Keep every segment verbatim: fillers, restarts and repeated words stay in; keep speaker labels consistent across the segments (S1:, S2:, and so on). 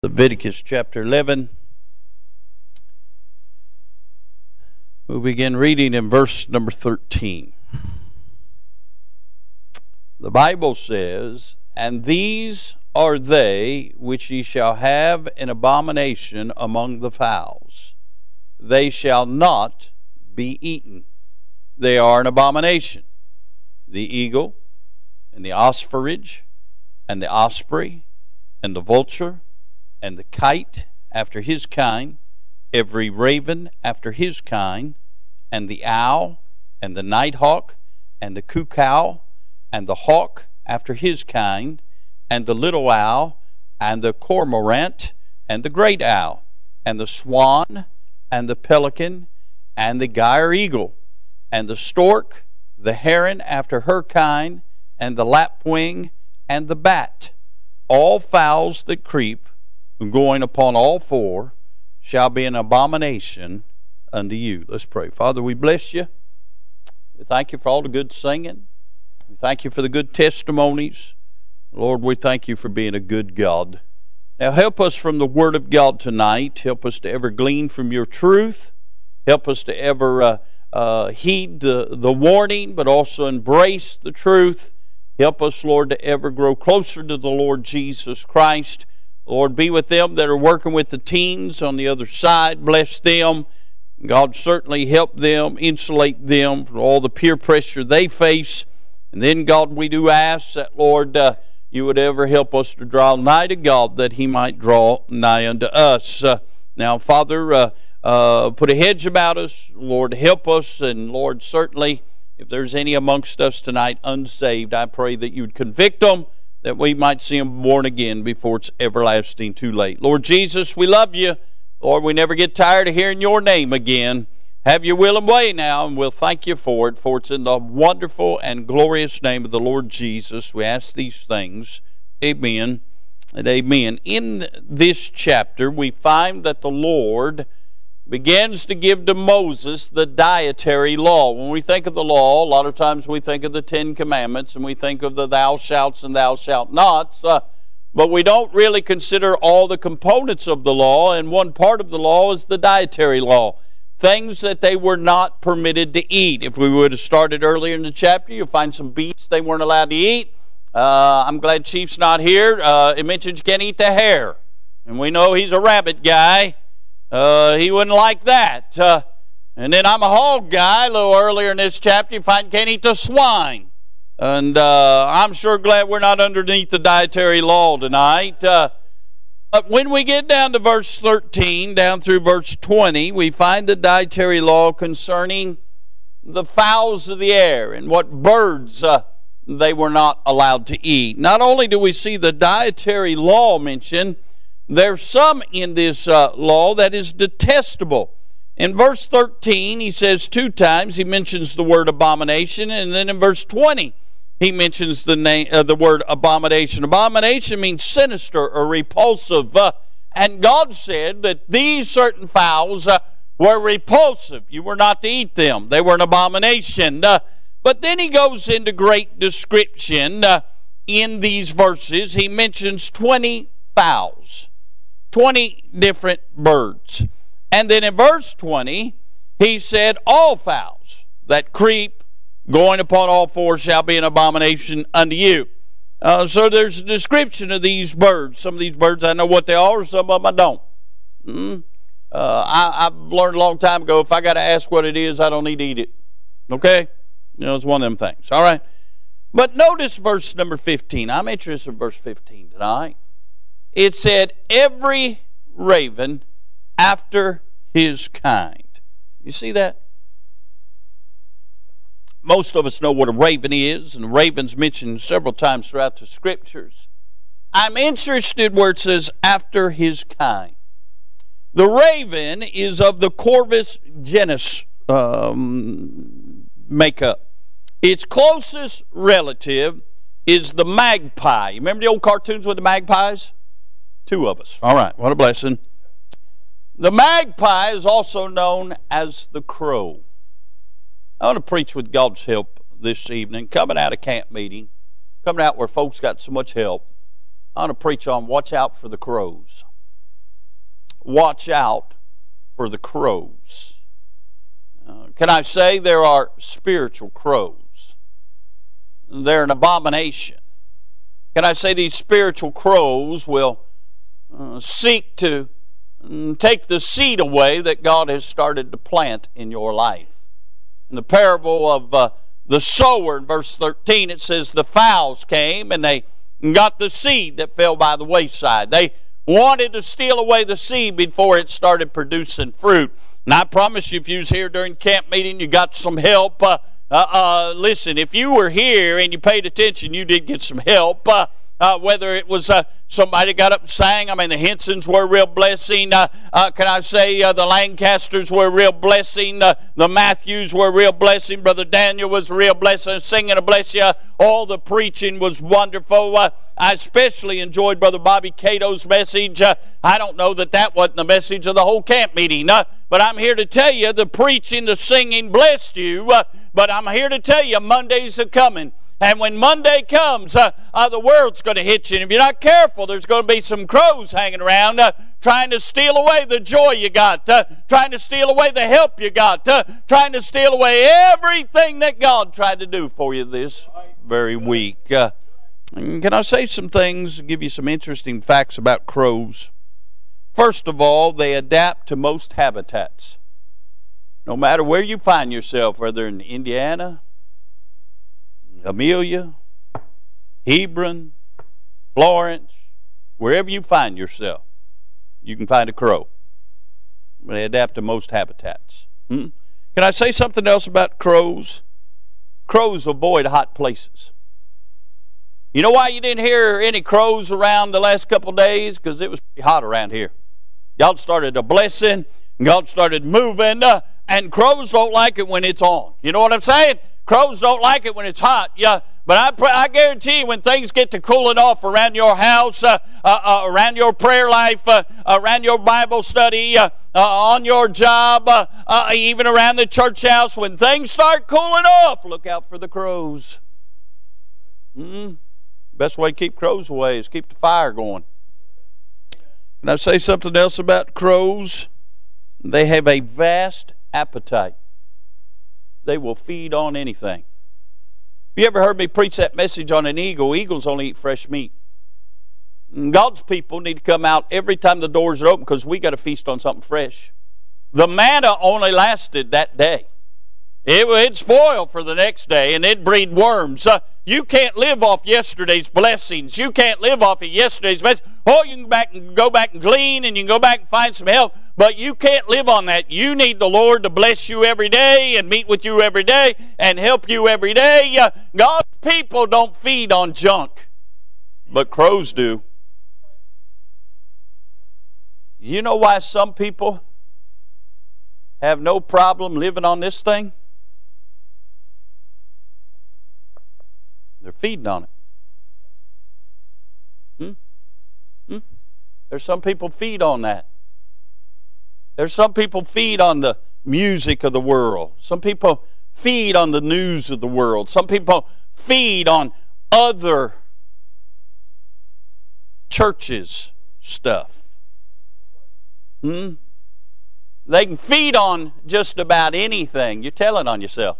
S1: Leviticus chapter eleven. We'll begin reading in verse number thirteen. The Bible says, "And these are they which ye shall have an abomination among the fowls. They shall not be eaten. They are an abomination: the eagle, and the osprey, and the osprey, and the vulture, and the kite after his kind, every raven after his kind, and the owl, and the nighthawk, and the cuckoo, and the hawk after his kind, and the little owl, and the cormorant, and the great owl, and the swan, and the pelican, and the gyre eagle, and the stork, the heron after her kind, and the lapwing, and the bat. All fowls that creep, going upon all four, shall be an abomination unto you." Let's pray. Father, we bless you. We thank you for all the good singing. We thank you for the good testimonies. Lord, we thank you for being a good God. Now help us from the Word of God tonight. Help us to ever glean from your truth. Help us to ever uh, uh, heed the, the warning, but also embrace the truth. Help us, Lord, to ever grow closer to the Lord Jesus Christ. Lord, be with them that are working with the teens on the other side. Bless them. God, certainly help them, insulate them from all the peer pressure they face. And then, God, we do ask that, Lord, uh, you would ever help us to draw nigh to God, that he might draw nigh unto us. Uh, now, Father, uh, uh, put a hedge about us. Lord, help us. And, Lord, certainly, if there's any amongst us tonight unsaved, I pray that you would convict them, that we might see them born again before it's everlasting too late. Lord Jesus, we love you. Lord, we never get tired of hearing your name again. Have your will and way now, and we'll thank you for it, for it's in the wonderful and glorious name of the Lord Jesus we ask these things. Amen and amen. In this chapter, we find that the Lord begins to give to Moses the dietary law. When we think of the law, a lot of times we think of the Ten Commandments, and we think of the thou shalt and thou shalt nots, uh, but we don't really consider all the components of the law, and one part of the law is the dietary law. Things that they were not permitted to eat. If we would have started earlier in the chapter, you'll find some beasts they weren't allowed to eat. Uh, I'm glad Chief's not here. Uh, it mentions you can't eat the hare, and we know he's a rabbit guy. Uh, he wouldn't like that. Uh, and then I'm a hog guy. A little earlier in this chapter, you find can't eat the swine. And uh, I'm sure glad we're not underneath the dietary law tonight. Uh, but when we get down to verse thirteen, down through verse twenty, we find the dietary law concerning the fowls of the air and what birds uh, they were not allowed to eat. Not only do we see the dietary law mentioned, there's some in this uh, law that is detestable. In verse thirteen, he says two times, he mentions the word abomination, and then in verse twenty, he mentions the name, uh, the word abomination. Abomination means sinister or repulsive, uh, and God said that these certain fowls uh, were repulsive. You were not to eat them. They were an abomination. Uh, but then he goes into great description uh, in these verses. He mentions twenty fowls. twenty different birds. And then in verse twenty, he said, all fowls that creep, going upon all four, shall be an abomination unto you. Uh, so there's a description of these birds. Some of these birds, I know what they are, some of them I don't. Mm. Uh, I, I've learned a long time ago, if I got to ask what it is, I don't need to eat it. Okay? You know, it's one of them things. All right? But notice verse number fifteen. I'm interested in verse fifteen tonight. It said, every raven after his kind. You see that? Most of us know what a raven is, and raven's mentioned several times throughout the Scriptures. I'm interested where it says, after his kind. The raven is of the Corvus genus um, makeup. Its closest relative is the magpie. Remember the old cartoons with the magpies? Two of us. All right, what a blessing. The magpie is also known as the crow. I want to preach with God's help this evening, coming out of camp meeting, coming out where folks got so much help. I want to preach on watch out for the crows. watch out for the crows. Uh, can I say there are spiritual crows? They're an abomination. Can I say these spiritual crows will uh, seek to um, take the seed away that God has started to plant in your life? In the parable of uh, the sower in verse thirteen, it says the fowls came and they got the seed that fell by the wayside. They wanted to steal away the seed before it started producing fruit. And I promise you, if you was here during camp meeting, you got some help. Uh, uh, uh, listen, if you were here and you paid attention, you did get some help. Uh, uh, whether it was uh, somebody got up and sang. I mean, the Hensons were a real blessing. Uh, uh, can I say uh, the Lancasters were a real blessing. Uh, the Matthews were a real blessing. Brother Daniel was a real blessing. Singing a bless you. All the preaching was wonderful. Uh, I especially enjoyed Brother Bobby Cato's message. Uh, I don't know that that wasn't the message of the whole camp meeting. Uh, but I'm here to tell you the preaching, the singing blessed you. Uh, but I'm here to tell you Mondays are coming. And when Monday comes, uh, uh, the world's going to hit you. And if you're not careful, there's going to be some crows hanging around uh, trying to steal away the joy you got, uh, trying to steal away the help you got, uh, trying to steal away everything that God tried to do for you this very week. Uh, can I say some things, give you some interesting facts about crows? First of all, they adapt to most habitats. No matter where you find yourself, whether in Indiana, Amelia, Hebron, Florence, wherever you find yourself, you can find a crow. They adapt to most habitats. Hmm? Can I say something else about crows? Crows avoid hot places. You know why you didn't hear any crows around the last couple of days? Because it was pretty hot around here. God started a blessing, God started moving, uh, and crows don't like it when it's on. You know what I'm saying? Crows don't like it when it's hot. Yeah, but I, I guarantee you, when things get to cooling off around your house, uh, uh, uh, around your prayer life, uh, around your Bible study, uh, uh, on your job, uh, uh, even around the church house, when things start cooling off, look out for the crows. Mm-hmm. Best way to keep crows away is keep the fire going. Can I say something else about crows? They have a vast appetite. They will feed on anything. Have you ever heard me preach that message on an eagle? Eagles only eat fresh meat. And God's people need to come out every time the doors are open because we got to feast on something fresh. The manna only lasted that day. It would spoil for the next day and it'd breed worms. Uh, you can't live off yesterday's blessings. You can't live off of yesterday's blessings. Oh, you can go back and go back and glean and you can go back and find some help, but you can't live on that. You need the Lord to bless you every day and meet with you every day and help you every day. Uh, God's people don't feed on junk, but crows do. You know why some people have no problem living on this thing? They're feeding on it. Hmm? Hmm? There's some people feed on that. There's some people feed on the music of the world. Some people feed on the news of the world. Some people feed on other churches' stuff. Hmm? They can feed on just about anything. You're telling on yourself.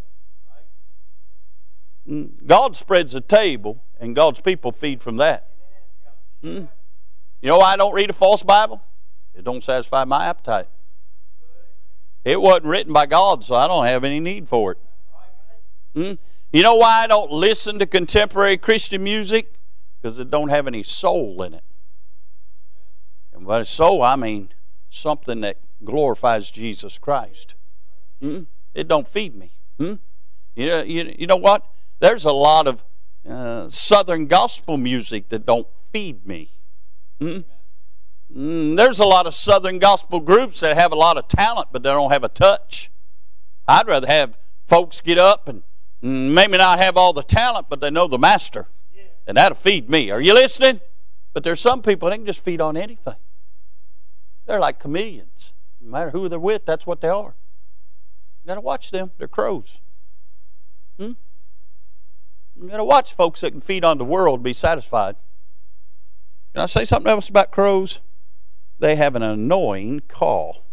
S1: God spreads a table, and God's people feed from that. Hmm? You know why I don't read a false Bible? It don't satisfy my appetite. It wasn't written by God, so I don't have any need for it. Hmm? You know why I don't listen to contemporary Christian music? Because it don't have any soul in it. And by soul, I mean something that glorifies Jesus Christ. Hmm? It don't feed me. Hmm? You know, you, you know what? There's a lot of uh, Southern gospel music that don't feed me. Hmm? Mm, there's a lot of Southern gospel groups that have a lot of talent, but they don't have a touch. I'd rather have folks get up and maybe not have all the talent, but they know the master. And that'll feed me. Are you listening? But there's some people that can just feed on anything. They're like chameleons. No matter who they're with, that's what they are. You got to watch them. They're crows. Hmm? You got to watch folks that can feed on the world and be satisfied. Can I say something else about crows? they have an annoying call.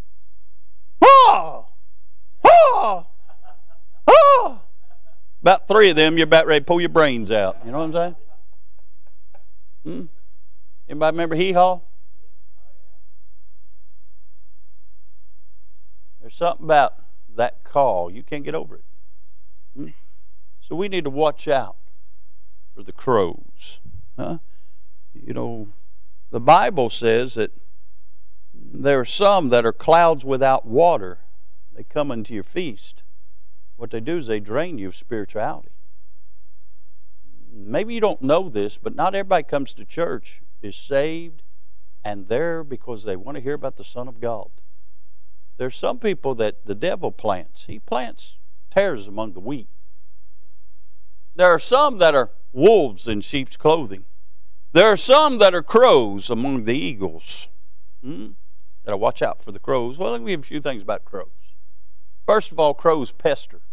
S1: Oh! Oh! Oh! About three of them, you're about ready to pull your brains out. You know what I'm saying? Hmm? Anybody remember Hee Haw? There's something about that call. You can't get over it. Hmm? So we need to watch out for the crows. Huh? You know, the Bible says that there are some that are clouds without water. They come into your feast. What they do is they drain you of spirituality. Maybe you don't know this, but not everybody comes to church is saved and there because they want to hear about the Son of God. There's some people that the devil plants. He plants tares among the wheat. There are some that are wolves in sheep's clothing. There are some that are crows among the eagles. Hmm? Got to watch out for the crows. Well, let me give you a few things about crows. First of all, crows pester.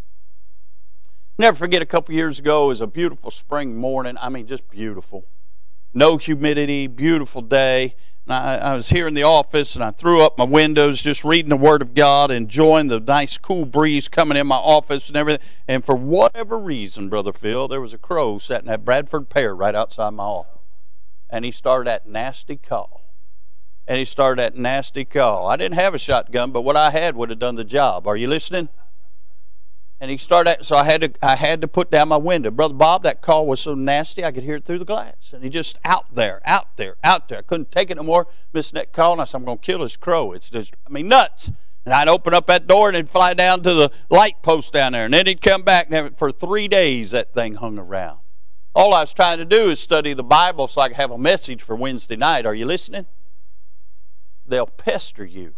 S1: Never forget a couple years ago, it was a beautiful spring morning. I mean, just beautiful. No humidity, beautiful day. And I, I was here in the office, and I threw up my windows, just reading the Word of God, enjoying the nice cool breeze coming in my office and everything. And for whatever reason, Brother Phil, there was a crow sitting at Bradford Pear right outside my office. And he started that nasty call. And he started that nasty call. I didn't have a shotgun, but what I had would have done the job. Are you listening? And he started, so I had to, I had to put down my window. Brother Bob, that call was so nasty I could hear it through the glass. And he just out there, out there, out there. I couldn't take it no more. Missing that call, and I said, I'm going to kill this crow. It's just, I mean, nuts. And I'd open up that door, and it'd fly down to the light post down there. And then he'd come back, and for three days that thing hung around. All I was trying to do is study the Bible so I could have a message for Wednesday night. Are you listening? They'll pester you.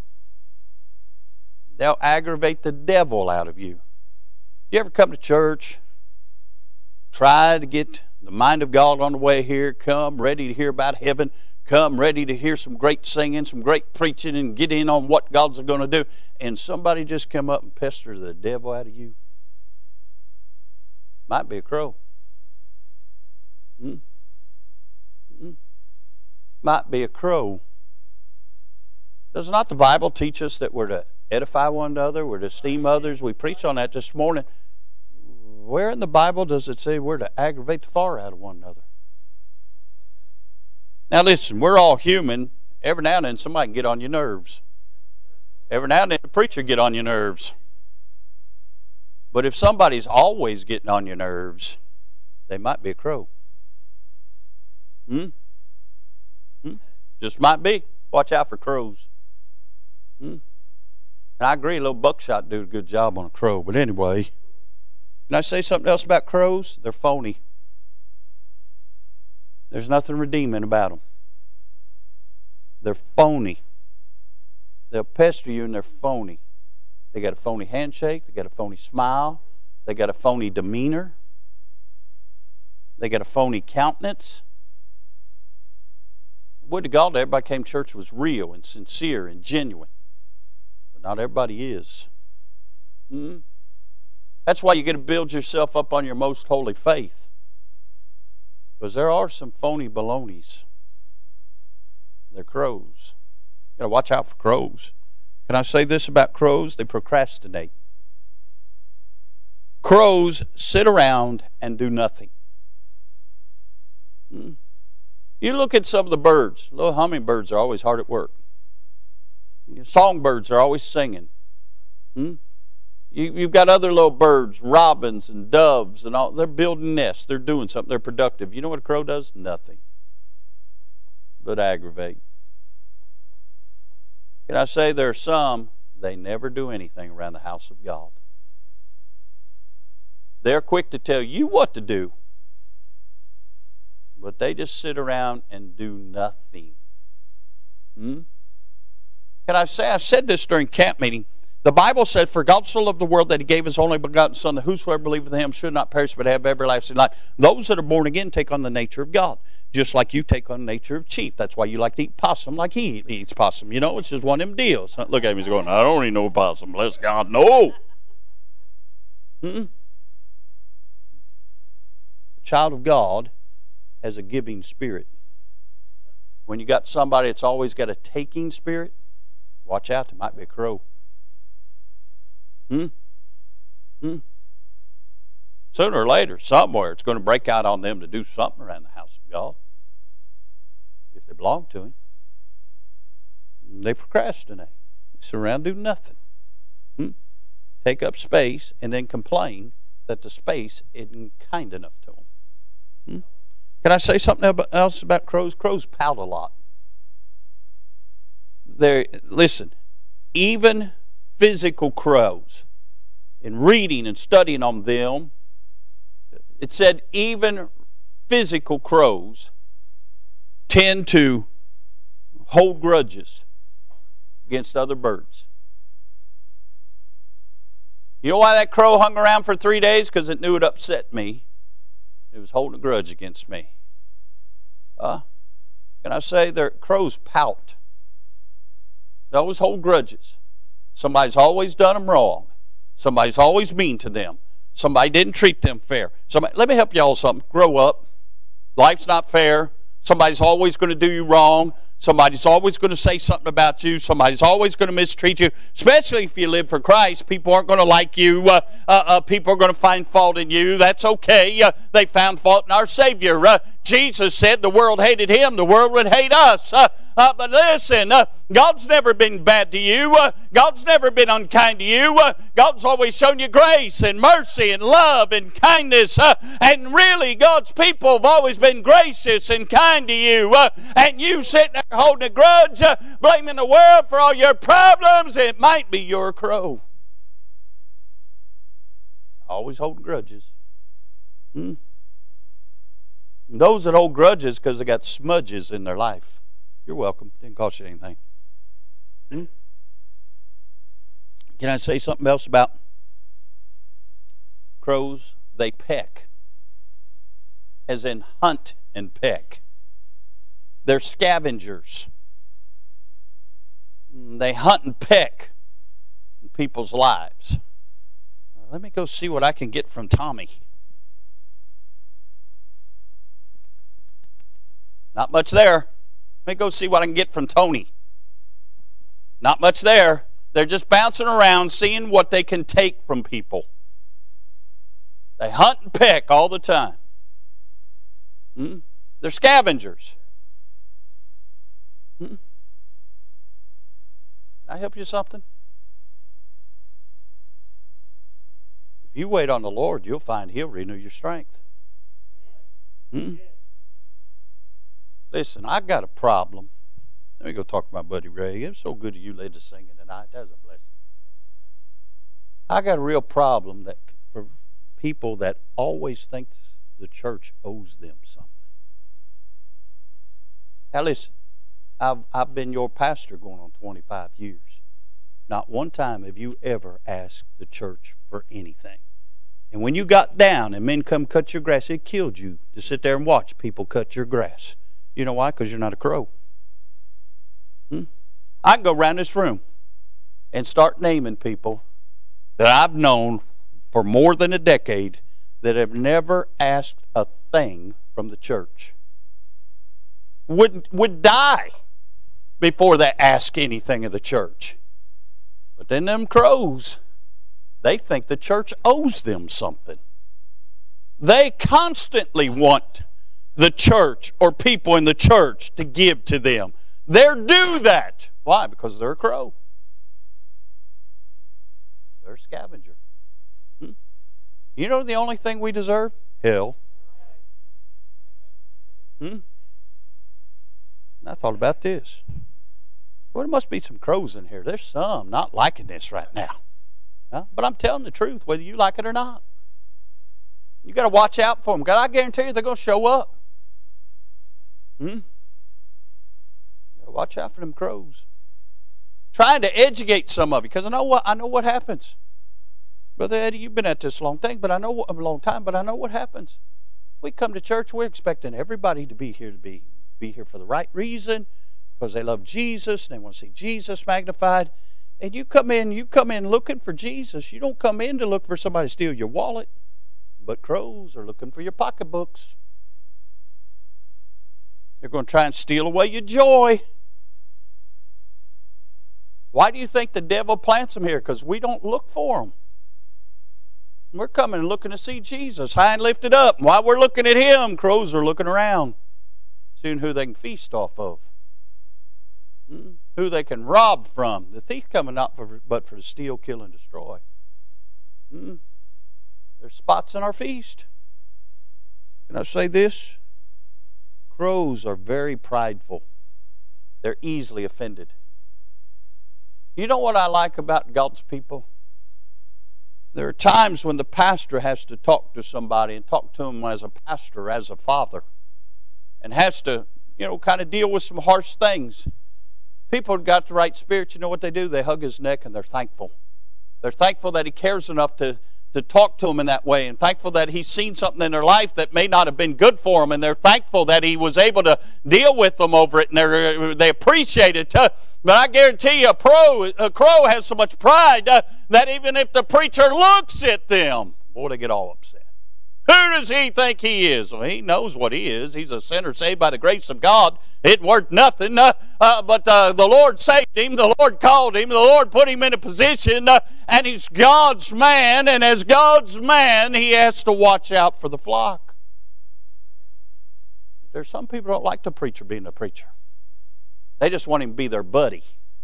S1: They'll aggravate the devil out of you. You ever come to church, try to get the mind of God on the way here, come ready to hear about heaven, come ready to hear some great singing, some great preaching, and get in on what God's going to do, and somebody just come up and pester the devil out of you? Might be a crow. Hmm? Hmm? Might be a crow. Does not the Bible teach us that we're to edify one another, we're to esteem others? We preached on that this morning. Where in the Bible does it say we're to aggravate the far out of one another? Now listen, we're all human. Every now and then somebody can get on your nerves. Every now and then the preacher get on your nerves. But if somebody's always getting on your nerves, they might be a crow. Hmm? Hmm? Just might be. Watch out for crows. Hmm? And I agree, a little buckshot do a good job on a crow. But anyway, can I say something else about crows? They're phony. There's nothing redeeming about them. They're phony. They'll pester you and they're phony. They got a phony handshake. They got a phony smile. They got a phony demeanor. They got a phony countenance. Would to God everybody came to church was real and sincere and genuine. But not everybody is. Hmm? That's why you got to build yourself up on your most holy faith. Because there are some phony balonies. They're crows. You got to watch out for crows. Can I say this about crows? They procrastinate. Crows sit around and do nothing. Hmm? You look at some of the birds. Little hummingbirds are always hard at work. Songbirds are always singing. Hmm? You, you've got other little birds, robins and doves and all. They're building nests. They're doing something. They're productive. You know what a crow does? Nothing. But aggravate. Can I say there are some, they never do anything around the house of God. They're quick to tell you what to do. But they just sit around and do nothing. Hmm? Can I say, I've said this during camp meeting. The Bible said, for God so loved the world that he gave his only begotten Son, that whosoever believeth in him should not perish but have everlasting life. Those that are born again take on the nature of God. Just like you take on the nature of chief. That's why you like to eat possum like he eats possum. You know, it's just one of them deals. Look at him, he's going, I don't eat no possum. Bless God, no. Hmm? A child of God has a giving spirit. When you got somebody that's always got a taking spirit, watch out, there might be a crow. Hmm? Hmm? Sooner or later, somewhere, it's going to break out on them to do something around the house of God. If they belong to Him. They procrastinate. They sit around and do nothing. Hmm? Take up space and then complain that the space isn't kind enough to them. Hmm? Can I say something else about crows? Crows pout a lot. They're, listen, even physical crows, in reading and studying on them, it said even physical crows tend to hold grudges against other birds. You know why that crow hung around for three days? Because it knew it upset me. It was holding a grudge against me. Uh, can I say that crows pout? They always hold grudges. Somebody's always done them wrong. Somebody's always mean to them. Somebody didn't treat them fair. Somebody, let me help y'all something. Grow up. Life's not fair. Somebody's always going to do you wrong. Somebody's always going to say something about you. Somebody's always going to mistreat you. Especially if you live for Christ. People aren't going to like you. Uh, uh, uh, people are going to find fault in you. That's okay. Uh, they found fault in our Savior. Uh, Jesus said the world hated Him. The world would hate us. Uh, uh, but listen, uh, God's never been bad to you. Uh, God's never been unkind to you. Uh, God's always shown you grace and mercy and love and kindness. Uh, and really, God's people have always been gracious and kind to you. Uh, and you sitting there holding a grudge, uh, blaming the world for all your problems, it might be your crow. Always holding grudges. Hmm? And those that hold grudges because they got smudges in their life. You're welcome. Didn't cost you anything. Hmm? Can I say something else about crows? They peck. As in hunt and peck. They're scavengers. They hunt and peck in people's lives. Let me go see what I can get from Tommy. Not much there. Let me go see what I can get from Tony. Not much there. They're just bouncing around seeing what they can take from people. They hunt and peck all the time. Hmm? They're scavengers. Hmm? Can I help you something? If you wait on the Lord, you'll find He'll renew your strength. Hmm? Listen, I got a problem. Let me go talk to my buddy Ray. It was so good of you ladies singing tonight. That was a blessing. I got a real problem that for people that always think the church owes them something. Now listen, I've, I've been your pastor going on twenty-five years. Not one time have you ever asked the church for anything. And when you got down and men come cut your grass, it killed you to sit there and watch people cut your grass. You know why? Because you're not a crow. Hmm? I can go around this room and start naming people that I've known for more than a decade that have never asked a thing from the church. Would, would die before they ask anything of the church. But then them crows, they think the church owes them something. They constantly want the church or people in the church to give to them. They're due that. Why? Because they're a crow. They're a scavenger. Hmm? You know the only thing we deserve? Hell. Hmm? I thought about this. Well, there must be some crows in here. There's some not liking this right now. Huh? But I'm telling the truth, whether you like it or not. You got to watch out for them. God, I guarantee you they're going to show up. Hmm? You got to watch out for them crows. Trying to educate some of you, because I know what I know what happens. Brother Eddie, you've been at this a long time, but I know a long time, but I know what happens. We come to church, we're expecting everybody to be here to be be here for the right reason, because they love Jesus and they want to see Jesus magnified. And you come in, you come in looking for Jesus. You don't come in to look for somebody to steal your wallet. But crows are looking for your pocketbooks. They're going to try and steal away your joy. Why do you think the devil plants them here? Because we don't look for them. We're coming and looking to see Jesus high and lifted up. And while we're looking at Him, crows are looking around, seeing who they can feast off of, hmm? Who they can rob from. The thief coming not for, but for to steal, kill, and destroy. Hmm? There's spots in our feast. Can I say this? Crows are very prideful. They're easily offended. You know what I like about God's people? There are times when the pastor has to talk to somebody and talk to them as a pastor, as a father, and has to, you know, kind of deal with some harsh things. People have got the right spirit. You know what they do? They hug his neck and they're thankful. They're thankful that he cares enough to, to talk to them in that way, and thankful that he's seen something in their life that may not have been good for them, and they're thankful that he was able to deal with them over it, and they they appreciate it. Uh, but I guarantee you, a, pro, a crow has so much pride uh, that even if the preacher looks at them, boy, they get all upset. Who does he think he is? Well, he knows what he is. He's a sinner saved by the grace of God. It worth nothing, uh, uh, but uh, the Lord saved him. The Lord called him. The Lord put him in a position, uh, and he's God's man. And as God's man, he has to watch out for the flock. There's some people who don't like the preacher being a preacher. They just want him to be their buddy.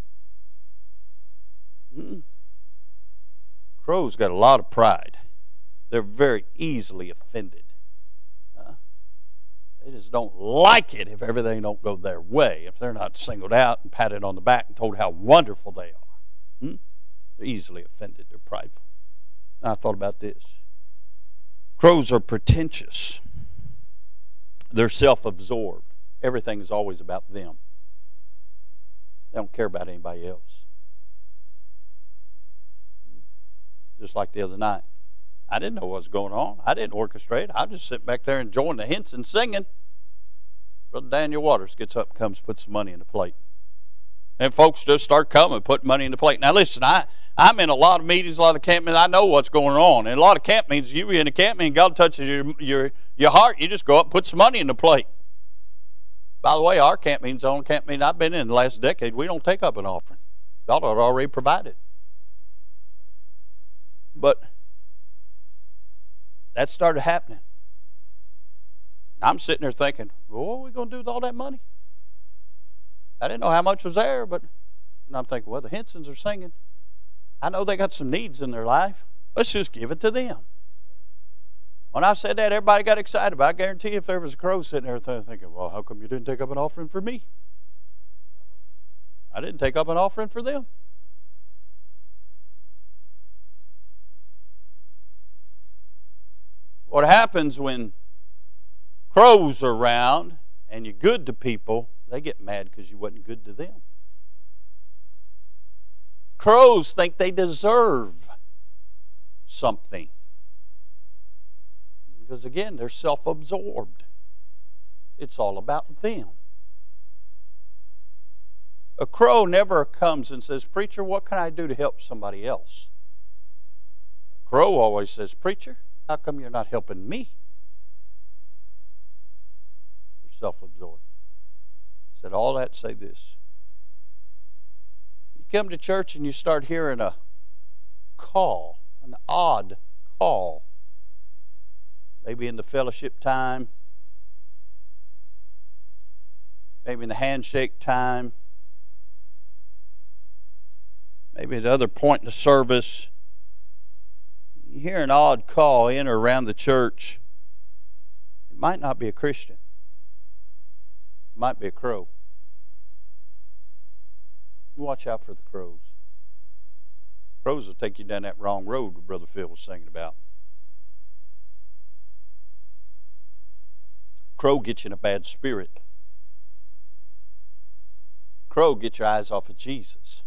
S1: Hmm. Crows got a lot of pride. They're very easily offended. Uh, they just don't like it if everything don't go their way, if they're not singled out and patted on the back and told how wonderful they are. Hmm? They're easily offended. They're prideful. Now, I thought about this. Crows are pretentious. They're self-absorbed. Everything is always about them. They don't care about anybody else. Just like the other night. I didn't know what was going on. I didn't orchestrate. I just sit back there enjoying the hints and singing. Brother Daniel Waters gets up and comes and puts some money in the plate. And folks just start coming, putting money in the plate. Now listen, I, I'm in a lot of meetings, a lot of camp meetings. I know what's going on. And a lot of camp meetings, you be in a camp meeting, God touches your, your, your heart, you just go up and put some money in the plate. By the way, our camp meeting's the only camp meeting I've been in the last decade. We don't take up an offering. God had already provided. But that started happening. I'm sitting there thinking, well, what are we going to do with all that money? I didn't know how much was there, but and I'm thinking, well, the Hensons are singing. I know they got some needs in their life. Let's just give it to them. When I said that, everybody got excited. But I guarantee you, if there was a crow sitting there thinking, well, how come you didn't take up an offering for me? I didn't take up an offering for them. What happens when crows are around and you're good to people, they get mad because you wasn't good to them. Crows think they deserve something. Because again, they're self-absorbed. It's all about them. A crow never comes and says, preacher, what can I do to help somebody else? A crow always says, preacher, how come you're not helping me? They're self-absorbed. Said all that to say this. You come to church and you start hearing a call, an odd call. Maybe in the fellowship time. Maybe in the handshake time. Maybe at the other point in the service. You hear an odd call in or around the church. It might not be a Christian. It might be a crow. Watch out for the crows. Crows will take you down that wrong road that Brother Phil was singing about. Crow gets you in a bad spirit. Crow gets your eyes off of Jesus.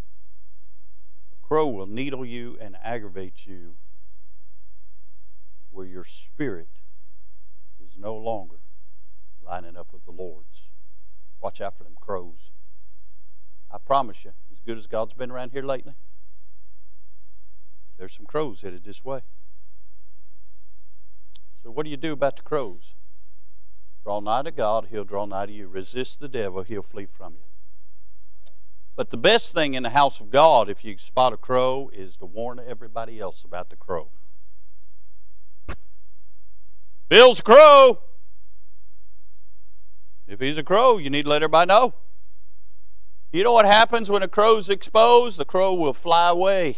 S1: A crow will needle you and aggravate you where your spirit is no longer lining up with the Lord's. Watch out for them crows. I promise you, as good as God's been around here lately, there's some crows headed this way. So what do you do about the crows? Draw nigh to God, He'll draw nigh to you. Resist the devil, he'll flee from you. But the best thing in the house of God, if you spot a crow, is to warn everybody else about the crow. Bill's a crow. If he's a crow, you need to let everybody know. You know what happens when a crow's exposed? The crow will fly away.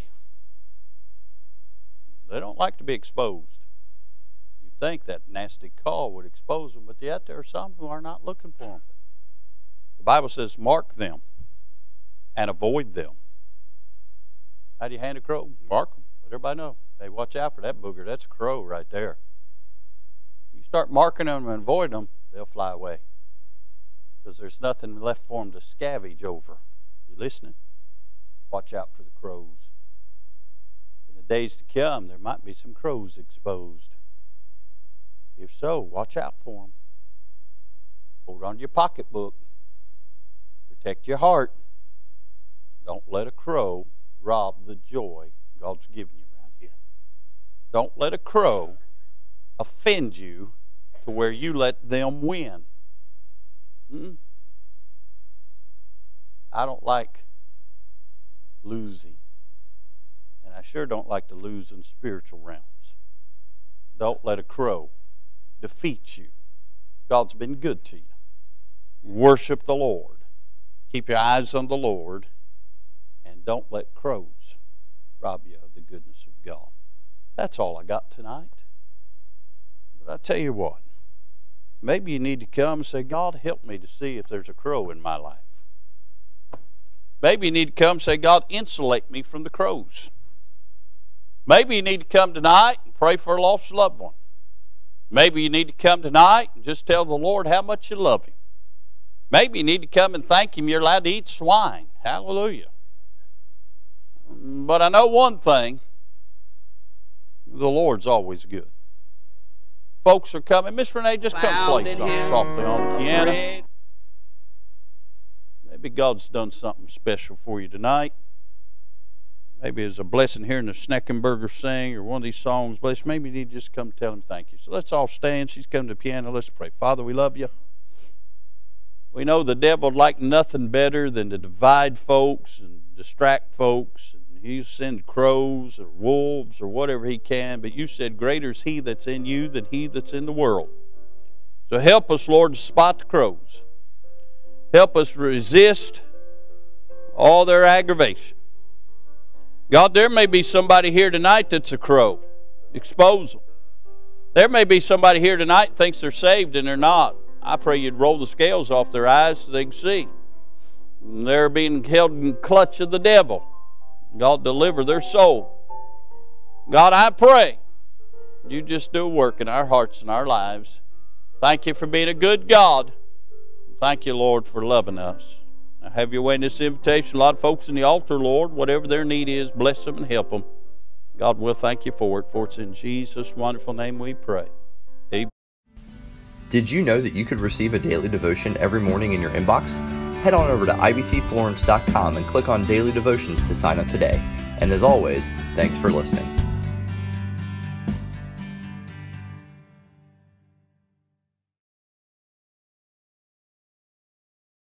S1: They don't like to be exposed. You'd think that nasty call would expose them, but yet there are some who are not looking for them. The Bible says, mark them and avoid them. How do you hand a crow? Mark them. Let everybody know. Hey, watch out for that booger. That's a crow right there. You start marking them and avoiding them, they'll fly away. Because there's nothing left for them to scavenge over. You listening? Watch out for the crows. In the days to come, there might be some crows exposed. If so, watch out for them. Hold on to your pocketbook. Protect your heart. Don't let a crow rob the joy God's given you around here. Don't let a crow offend you to where you let them win. Hmm? I don't like losing. And I sure don't like to lose in spiritual realms. Don't let a crow defeat you. God's been good to you. Worship the Lord. Keep your eyes on the Lord. And don't let crows rob you of the goodness of God. That's all I got tonight. But I tell you what, maybe you need to come and say, God, help me to see if there's a crow in my life. Maybe you need to come and say, God, insulate me from the crows. Maybe you need to come tonight and pray for a lost loved one. Maybe you need to come tonight and just tell the Lord how much you love Him. Maybe you need to come and thank Him you're allowed to eat swine. Hallelujah. But I know one thing. The Lord's always good. Folks are coming. Miss Renee, just come play something softly on the piano. Maybe God's done something special for you tonight. Maybe it's a blessing hearing the Sneckenburger sing or one of these songs. Bless. Maybe you need to just come tell Him thank you. So let's all stand. She's come to the piano. Let's pray. Father, we love you. We know the devil would like nothing better than to divide folks and distract folks. He'll send crows or wolves or whatever he can, but you said, greater is he that's in you than he that's in the world. So help us, Lord, to spot the crows. Help us resist all their aggravation. God, there may be somebody here tonight that's a crow. Expose them. There may be somebody here tonight that thinks they're saved and they're not. I pray you'd roll the scales off their eyes so they can see. And they're being held in the clutch of the devil. God, deliver their soul. God, I pray you just do a work in our hearts and our lives. Thank you for being a good God. Thank you, Lord, for loving us. Now have your way in this invitation. A lot of folks in the altar, Lord, whatever their need is, bless them and help them. God, we'll thank you for it, for it's in Jesus' wonderful name we pray. Amen.
S2: Did you know that you could receive a daily devotion every morning in your inbox? Head on over to I B C Florence dot com and click on Daily Devotions to sign up today. And as always, thanks for listening.